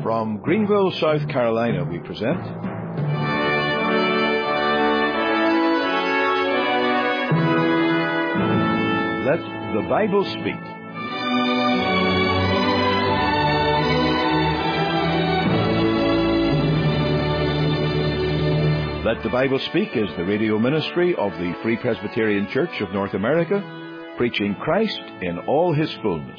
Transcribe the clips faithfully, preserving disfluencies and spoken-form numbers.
From Greenville, South Carolina, we present Let the Bible Speak. Let the Bible Speak is the radio ministry of the Free Presbyterian Church of North America, preaching Christ in all His fullness.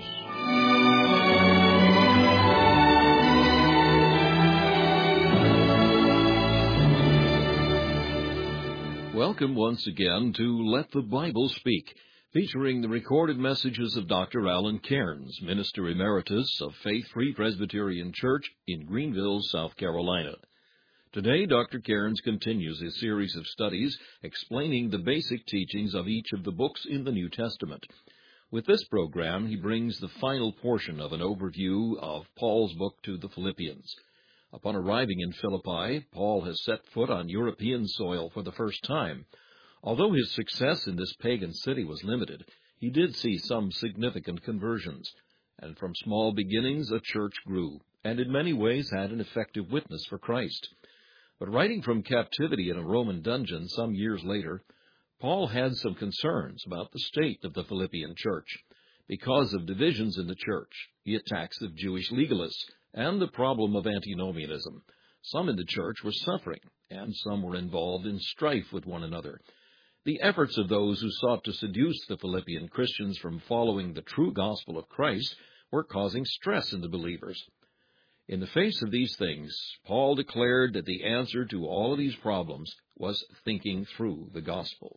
Welcome once again to Let the Bible Speak, featuring the recorded messages of Doctor Alan Cairns, Minister Emeritus of Faith Free Presbyterian Church in Greenville, South Carolina. Today, Doctor Cairns continues his series of studies explaining the basic teachings of each of the books in the New Testament. With this program, he brings the final portion of an overview of Paul's book to the Philippians. Upon arriving in Philippi, Paul has set foot on European soil for the first time. Although his success in this pagan city was limited, he did see some significant conversions, and from small beginnings a church grew, and in many ways had an effective witness for Christ. But writing from captivity in a Roman dungeon some years later, Paul had some concerns about the state of the Philippian church. Because of divisions in the church, the attacks of Jewish legalists, and the problem of antinomianism, some in the church were suffering, and some were involved in strife with one another. The efforts of those who sought to seduce the Philippian Christians from following the true gospel of Christ were causing stress in the believers. In the face of these things, Paul declared that the answer to all of these problems was thinking through the gospel.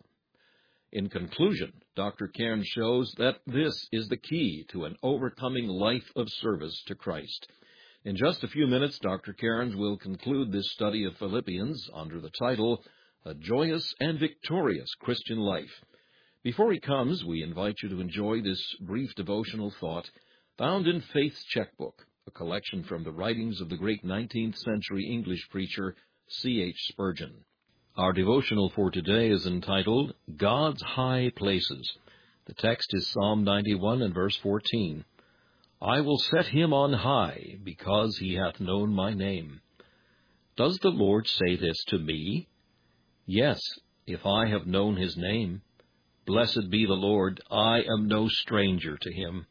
In conclusion, Doctor Cairns shows that this is the key to an overcoming life of service to Christ. In just a few minutes, Doctor Cairns will conclude this study of Philippians under the title, A Joyous and Victorious Christian Life. Before he comes, we invite you to enjoy this brief devotional thought found in Faith's Checkbook, a collection from the writings of the great nineteenth century English preacher C H Spurgeon. Our devotional for today is entitled, God's High Places. The text is Psalm ninety-one and verse fourteen. I will set him on high, because he hath known my name. Does the Lord say this to me? Yes, if I have known his name. Blessed be the Lord, I am no stranger to him.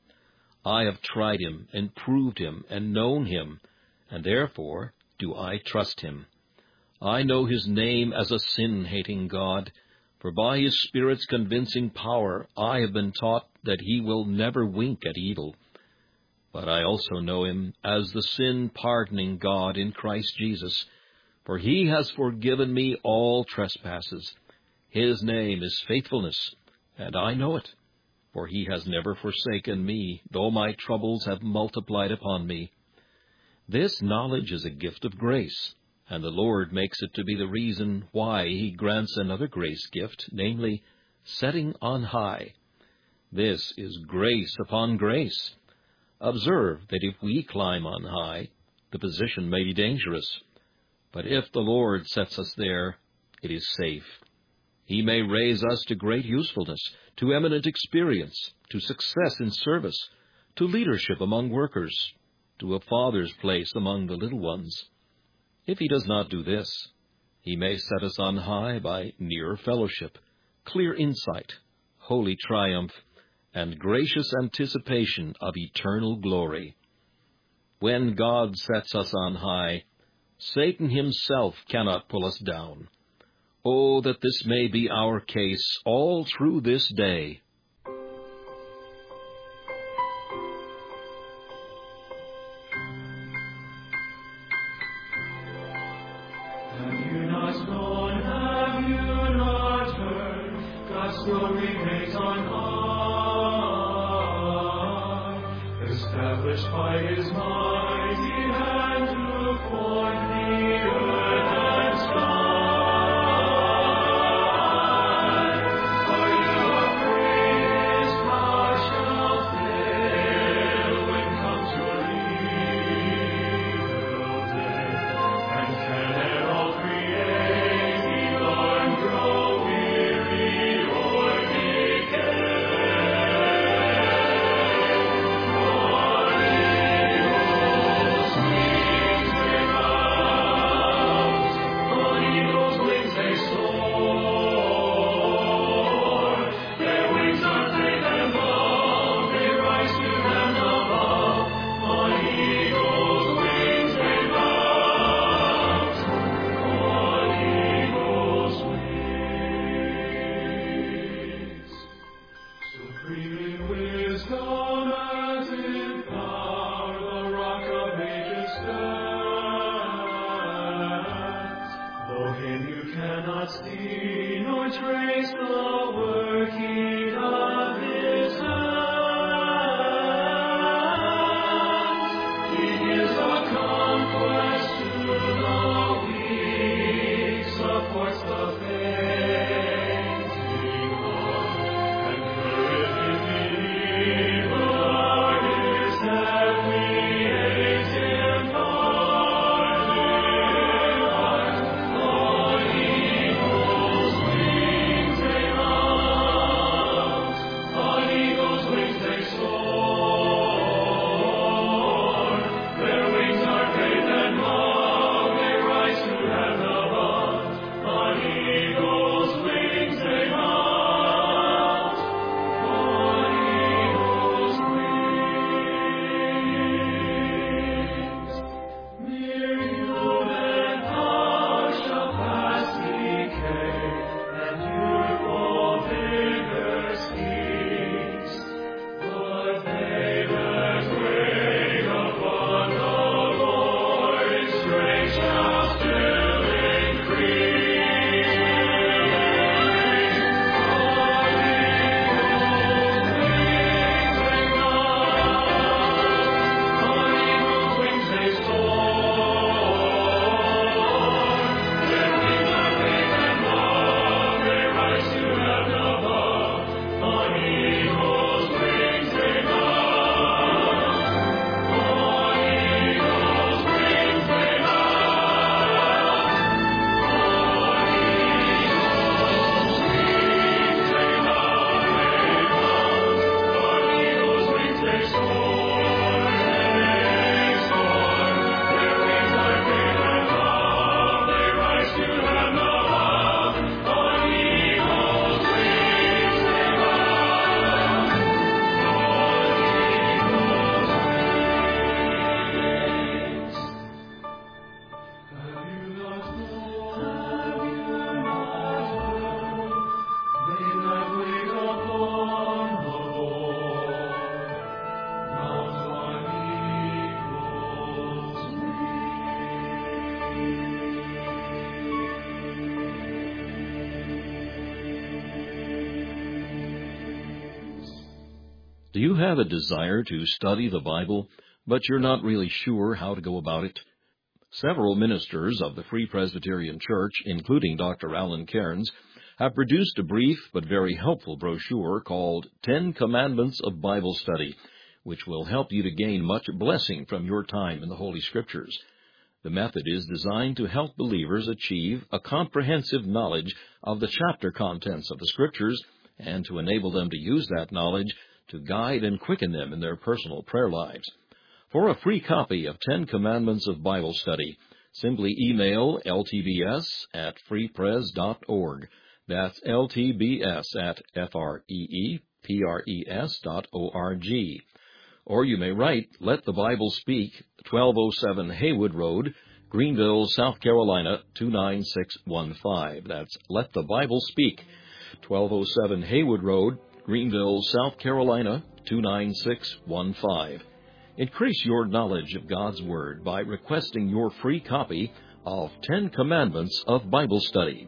I have tried him, and proved him, and known him, and therefore do I trust him. I know his name as a sin-hating God, for by his Spirit's convincing power I have been taught that he will never wink at evil. But I also know him as the sin-pardoning God in Christ Jesus, for he has forgiven me all trespasses. His name is faithfulness, and I know it, for he has never forsaken me, though my troubles have multiplied upon me. This knowledge is a gift of grace, and the Lord makes it to be the reason why he grants another grace gift, namely, setting on high. This is grace upon grace. Observe that if we climb on high, the position may be dangerous. But if the Lord sets us there, it is safe. He may raise us to great usefulness, to eminent experience, to success in service, to leadership among workers, to a father's place among the little ones. If he does not do this, he may set us on high by nearer fellowship, clear insight, holy triumph, and gracious anticipation of eternal glory. When God sets us on high, Satan himself cannot pull us down. Oh, that this may be our case all through this day. Have you not known, have you not heard, God's glory remains on high. Established by his mighty hand to form the earth and sky. Are you afraid his power shall fail when comes your evil day? And can all create be born, grow weary, or decay? For he Do you have a desire to study the Bible, but you're not really sure how to go about it? Several ministers of the Free Presbyterian Church, including Doctor Alan Cairns, have produced a brief but very helpful brochure called Ten Commandments of Bible Study, which will help you to gain much blessing from your time in the Holy Scriptures. The method is designed to help believers achieve a comprehensive knowledge of the chapter contents of the Scriptures and to enable them to use that knowledge to guide and quicken them in their personal prayer lives. For a free copy of Ten Commandments of Bible Study, simply email L T B S at freepres dot org. That's L T B S at F R E E P R E S dot O R G. Or you may write, Let the Bible Speak, twelve oh seven Haywood Road, Greenville, South Carolina, two nine six one five. That's Let the Bible Speak, twelve oh seven Haywood Road, Greenville, South Carolina, two nine six one five. Increase your knowledge of God's Word by requesting your free copy of Ten Commandments of Bible Study.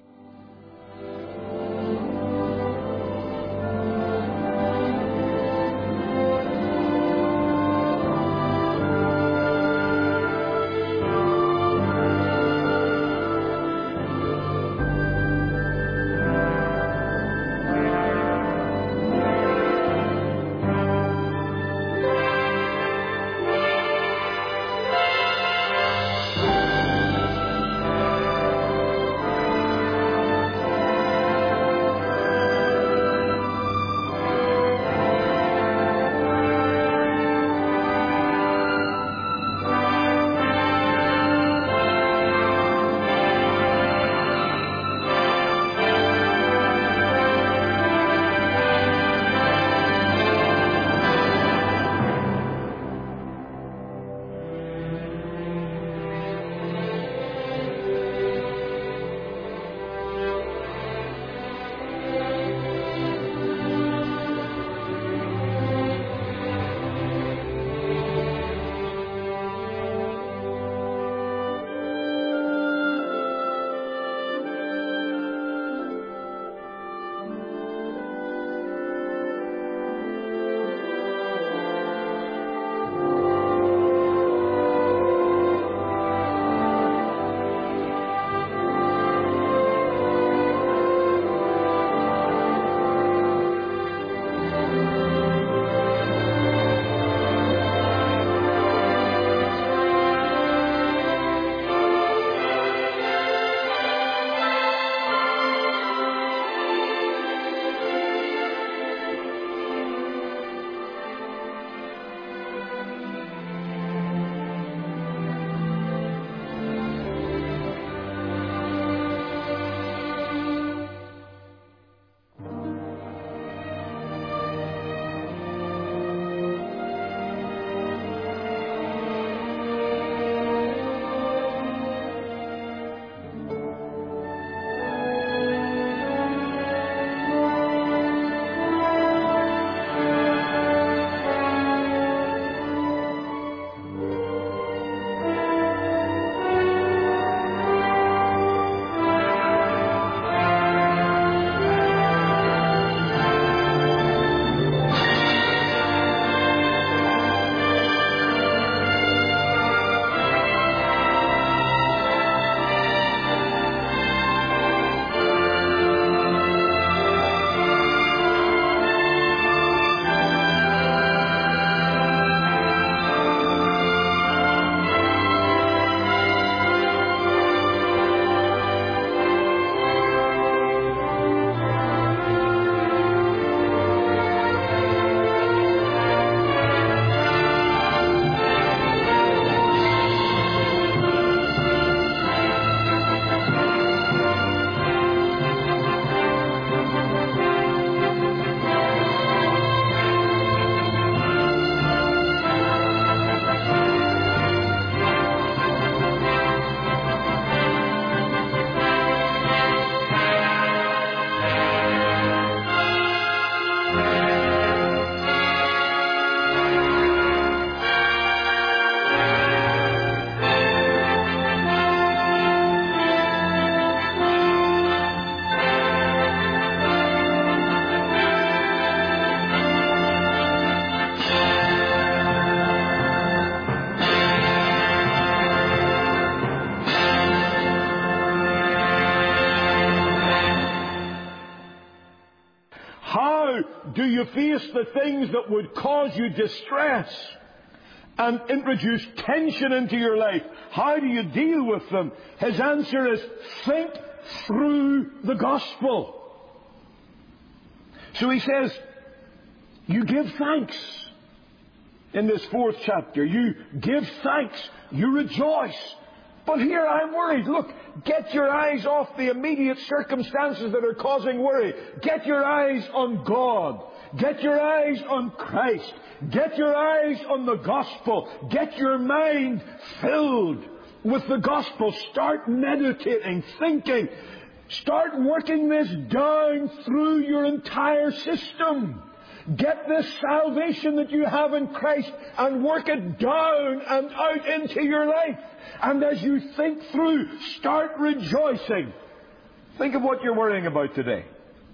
do you face the things that would cause you distress and introduce tension into your life? How do you deal with them? His answer is, think through the gospel. So he says, you give thanks. In this fourth chapter, you give thanks. You rejoice. But here I'm worried. Look, get your eyes off the immediate circumstances that are causing worry. Get your eyes on God. Get your eyes on Christ. Get your eyes on the gospel. Get your mind filled with the gospel. Start meditating, thinking. Start working this down through your entire system. Get this salvation that you have in Christ and work it down and out into your life. And as you think through, start rejoicing. Think of what you're worrying about today.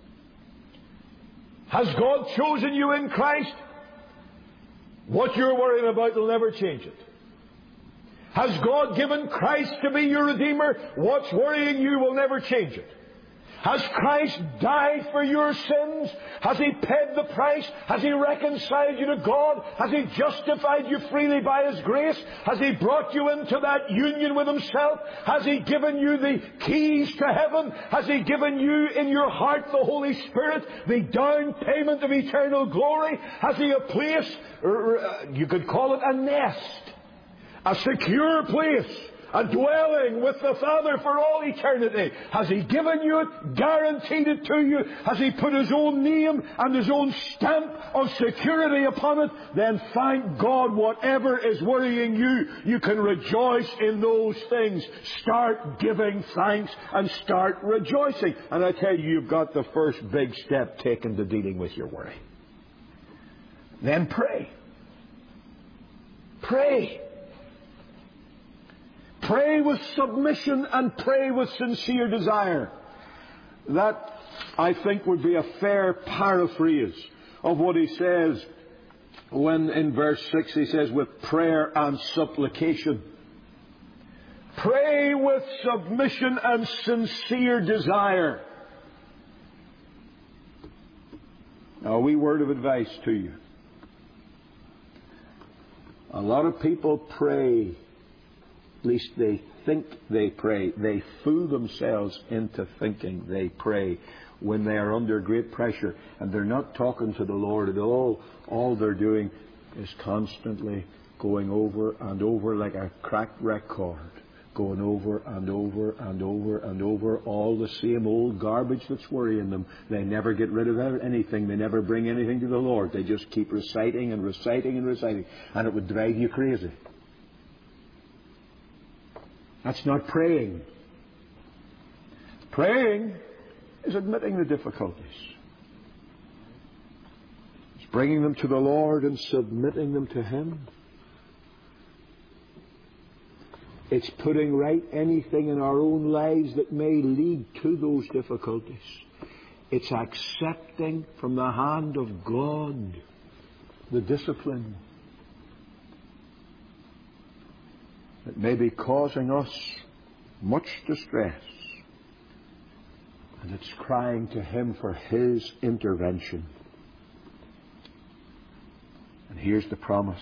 Has God chosen you in Christ? What you're worrying about will never change it. Has God given Christ to be your Redeemer? What's worrying you will never change it. Has Christ died for your sins? Has He paid the price? Has He reconciled you to God? Has He justified you freely by His grace? Has He brought you into that union with Himself? Has He given you the keys to heaven? Has He given you in your heart the Holy Spirit, the down payment of eternal glory? Has He a place, you could call it a nest, a secure place, a dwelling with the Father for all eternity? Has He given you it, guaranteed it to you? Has He put His own name and His own stamp of security upon it? Then thank God, whatever is worrying you, you can rejoice in those things. Start giving thanks and start rejoicing. And I tell you, you've got the first big step taken to dealing with your worry. Then pray. Pray. Pray with submission and pray with sincere desire. That, I think, would be a fair paraphrase of what he says when in verse six he says, with prayer and supplication. Pray with submission and sincere desire. Now, a wee word of advice to you. A lot of people pray. At least they think they pray. They fool themselves into thinking they pray when they are under great pressure and they're not talking to the Lord at all. All they're doing is constantly going over and over like a cracked record, going over and over and over and over all the same old garbage that's worrying them. They never get rid of anything. They never bring anything to the Lord. They just keep reciting and reciting and reciting, and it would drive you crazy. That's not praying. Praying is admitting the difficulties. It's bringing them to the Lord and submitting them to Him. It's putting right anything in our own lives that may lead to those difficulties. It's accepting from the hand of God the discipline that may be causing us much distress. And it's crying to Him for His intervention. And here's the promise.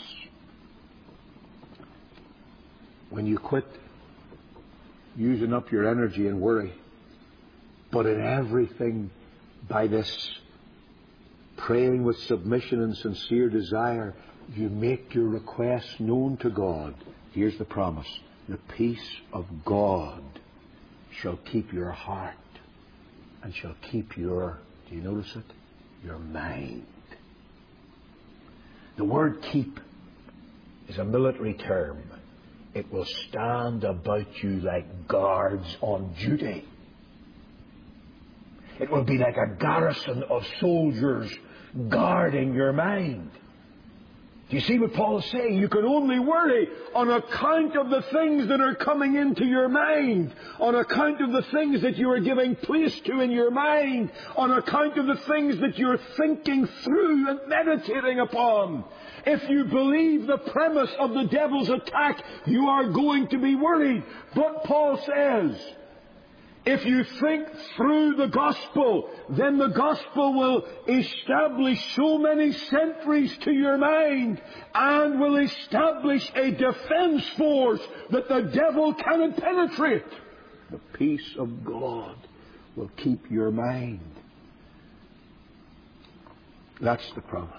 When you quit using up your energy in worry, but in everything by this praying with submission and sincere desire, you make your requests known to God. Here's the promise. The peace of God shall keep your heart and shall keep your, do you notice it? Your mind. The word keep is a military term. It will stand about you like guards on duty. It will be like a garrison of soldiers guarding your mind. Do you see what Paul is saying? You can only worry on account of the things that are coming into your mind, on account of the things that you are giving place to in your mind, on account of the things that you're thinking through and meditating upon. If you believe the premise of the devil's attack, you are going to be worried. But Paul says, If you think through the gospel, then the gospel will establish so many sentries to your mind and will establish a defense force that the devil cannot penetrate. The peace of God will keep your mind. That's the promise.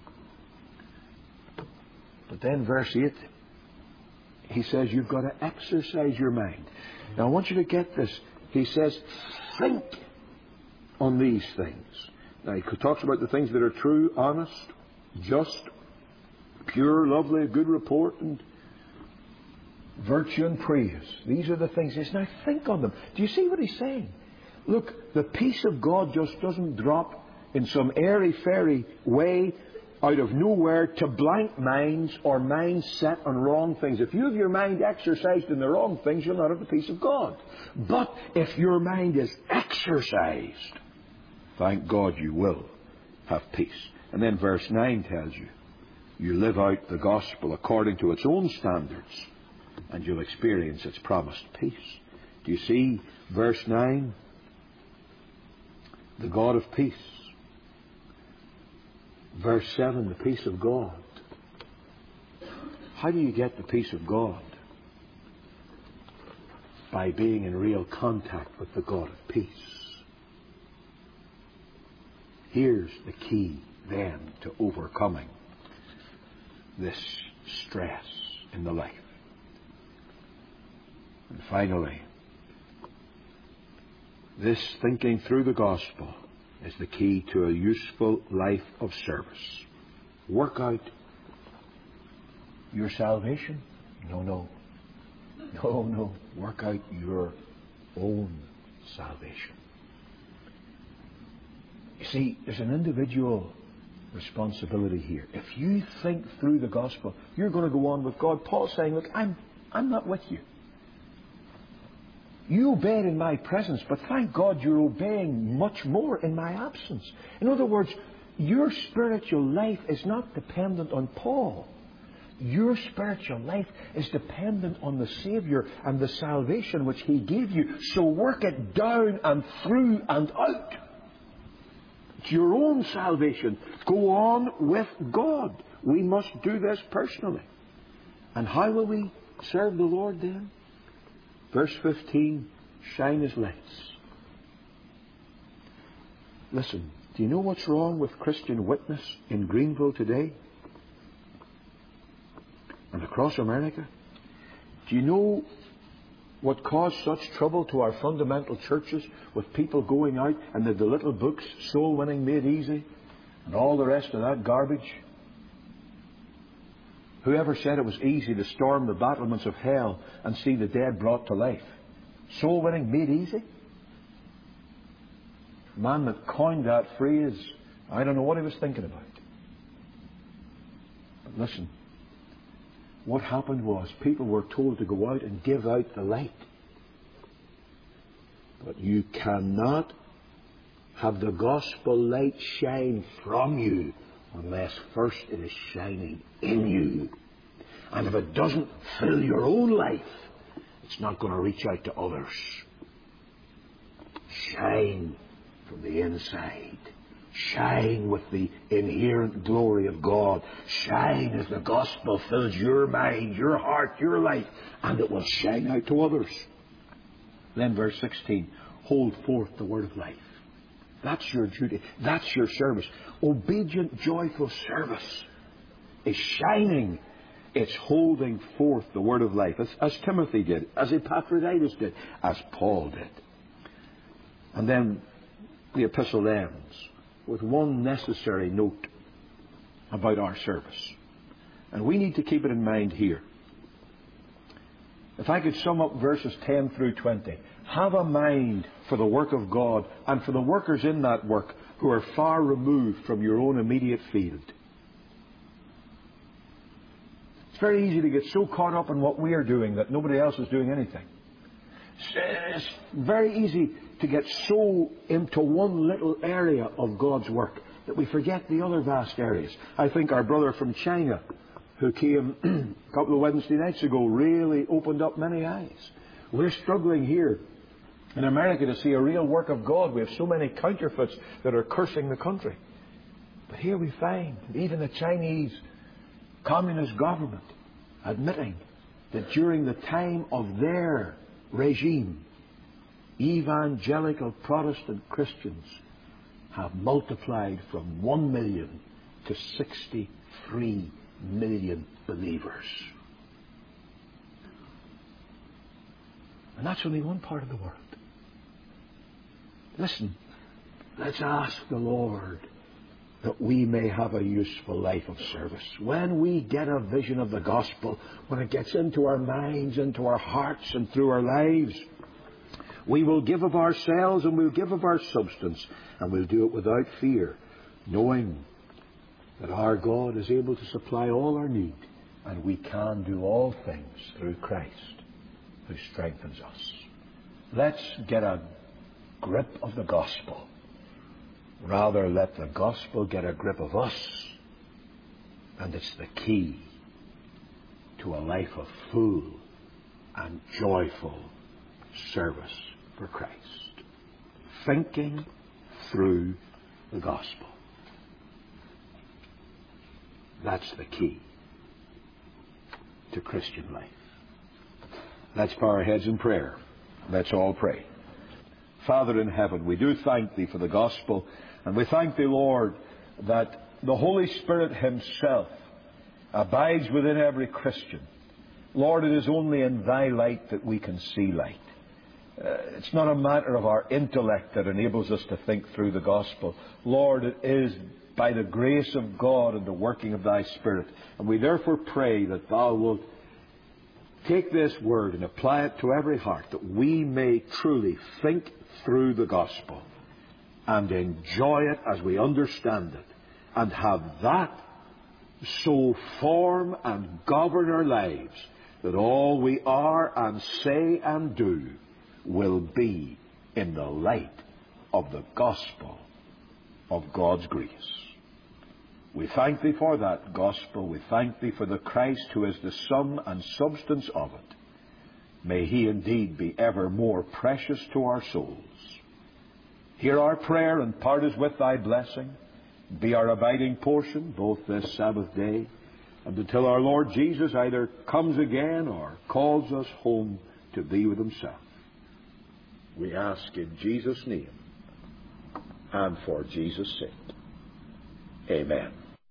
But then verse eight, he says you've got to exercise your mind. Now I want you to get this. He says, think on these things. Now, he talks about the things that are true, honest, just, pure, lovely, good report, and virtue and praise. These are the things. He says, now think on them. Do you see what he's saying? Look, the peace of God just doesn't drop in some airy-fairy way out of nowhere to blank minds or minds set on wrong things. If you have your mind exercised in the wrong things, you'll not have the peace of God. But if your mind is exercised, thank God you will have peace. And then verse nine tells you, you live out the gospel according to its own standards, and you'll experience its promised peace. Do you see verse nine? The God of peace. Verse seven, the peace of God. How do you get the peace of God? By being in real contact with the God of peace. Here's the key then to overcoming this stress in the life. And finally, this thinking through the gospel is the key to a useful life of service. Work out your salvation? No, no. No, no. Work out your own salvation. You see, there's an individual responsibility here. If you think through the gospel, you're going to go on with God. Paul's saying, look, I'm, I'm not with you. You obeyed in my presence, but thank God you're obeying much more in my absence. In other words, your spiritual life is not dependent on Paul. Your spiritual life is dependent on the Savior and the salvation which He gave you. So work it down and through and out. It's your own salvation. Go on with God. We must do this personally. And how will we serve the Lord then? Verse fifteen, shine as lights. Listen, do you know what's wrong with Christian witness in Greenville today? And across America? Do you know what caused such trouble to our fundamental churches with people going out and the, the little books, Soul Winning Made Easy, and all the rest of that garbage? Whoever said it was easy to storm the battlements of hell and see the dead brought to life? Soul winning made easy? The man that coined that phrase, I don't know what he was thinking about. But listen, what happened was people were told to go out and give out the light. But you cannot have the gospel light shine from you unless first it is shining in you. And if it doesn't fill your own life, it's not going to reach out to others. Shine from the inside. Shine with the inherent glory of God. Shine as the gospel fills your mind, your heart, your life, and it will shine out to others. Then verse sixteen, hold forth the word of life. That's your duty. That's your service. Obedient, joyful service is shining. It's holding forth the word of life, as, as Timothy did, as Epaphroditus did, as Paul did. And then the epistle ends with one necessary note about our service. And we need to keep it in mind here. If I could sum up verses ten through twenty. Have a mind for the work of God and for the workers in that work who are far removed from your own immediate field. It's very easy to get so caught up in what we are doing that nobody else is doing anything. It's very easy to get so into one little area of God's work that we forget the other vast areas. I think our brother from China, who came a couple of Wednesday nights ago, really opened up many eyes. We're struggling here in America to see a real work of God. We have so many counterfeits that are cursing the country. But here we find even the Chinese Communist government admitting that during the time of their regime, evangelical Protestant Christians have multiplied from one million to sixty-three million believers. And that's only one part of the world. Listen, let's ask the Lord that we may have a useful life of service. When we get a vision of the gospel, when it gets into our minds, into our hearts, and through our lives, we will give of ourselves and we'll give of our substance, and we'll do it without fear, knowing that our God is able to supply all our need, and we can do all things through Christ who strengthens us. Let's get a grip of the gospel. Rather, let the gospel get a grip of us, and it's the key to a life of full and joyful service for Christ. Thinking through the gospel. That's the key to Christian life. Let's bow our heads in prayer. Let's all pray. Father in heaven, we do thank Thee for the gospel, and we thank Thee, Lord, that the Holy Spirit Himself abides within every Christian. Lord, it is only in Thy light that we can see light. Uh, it's not a matter of our intellect that enables us to think through the gospel. Lord, it is by the grace of God and the working of Thy Spirit. And we therefore pray that Thou wilt take this word and apply it to every heart, that we may truly think through the gospel and enjoy it as we understand it, and have that so form and govern our lives that all we are and say and do will be in the light of the gospel of God's grace. We thank Thee for that gospel. We thank Thee for the Christ who is the sum and substance of it. May He indeed be ever more precious to our souls. Hear our prayer and part us with Thy blessing. Be our abiding portion both this Sabbath day and until our Lord Jesus either comes again or calls us home to be with Himself. We ask in Jesus' name and for Jesus' sake. Amen.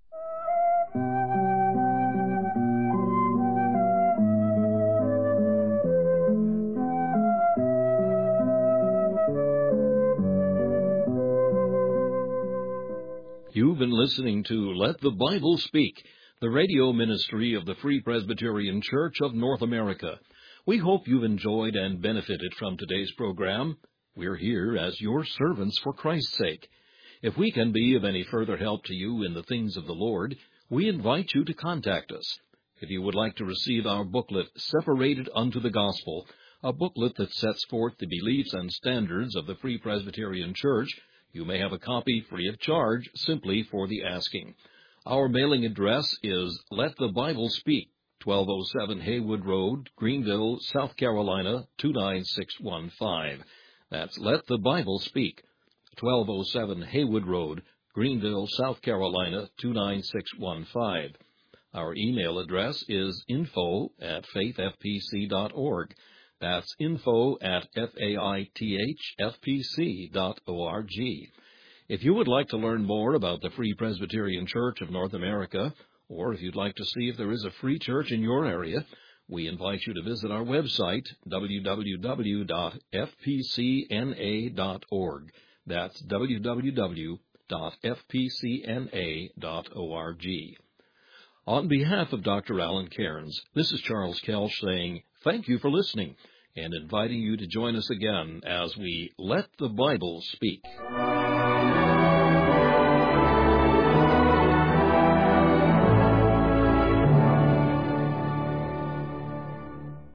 You've been listening to Let the Bible Speak, the radio ministry of the Free Presbyterian Church of North America. We hope you've enjoyed and benefited from today's program. We're here as your servants for Christ's sake. If we can be of any further help to you in the things of the Lord, we invite you to contact us. If you would like to receive our booklet, Separated Unto the Gospel, a booklet that sets forth the beliefs and standards of the Free Presbyterian Church, you may have a copy free of charge simply for the asking. Our mailing address is Let the Bible Speak, twelve oh seven Haywood Road, Greenville, South Carolina, two nine six one five. That's Let the Bible Speak, twelve oh seven Haywood Road, Greenville, South Carolina, two nine six one five. Our email address is info at faith f p c dot org. That's info at faithfpc dot org. If you would like to learn more about the Free Presbyterian Church of North America, or if you'd like to see if there is a free church in your area, we invite you to visit our website, w w w dot f p c n a dot org. That's w w w dot f p c n a dot org. On behalf of Doctor Alan Cairns, this is Charles Kelch saying thank you for listening and inviting you to join us again as we Let the Bible Speak.